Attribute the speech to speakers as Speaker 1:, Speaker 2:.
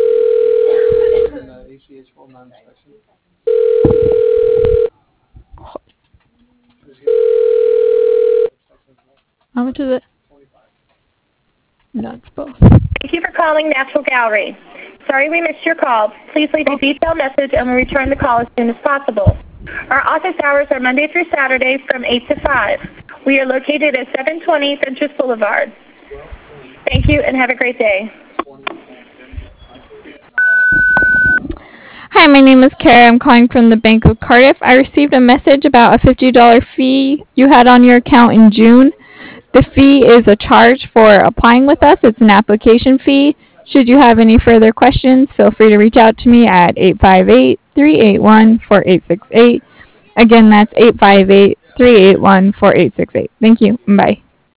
Speaker 1: How much is it? No, it's both.
Speaker 2: Thank you for calling Natural Gallery. Sorry we missed your call. Please leave a detailed message and we'll return the call as soon as possible. Our office hours are Monday through Saturday from 8 to 5. We are located at 720 Fentress Boulevard. Thank you and have a great day.
Speaker 1: Hi, my name is Kara. I'm calling from the Bank of Cardiff. I received a message about a $50 fee you had on your account in June. The fee is a charge for applying with us. It's an application fee. Should you have any further questions, feel free to reach out to me at 858-381-4868. Again, that's 858-381-4868. Thank you. Bye.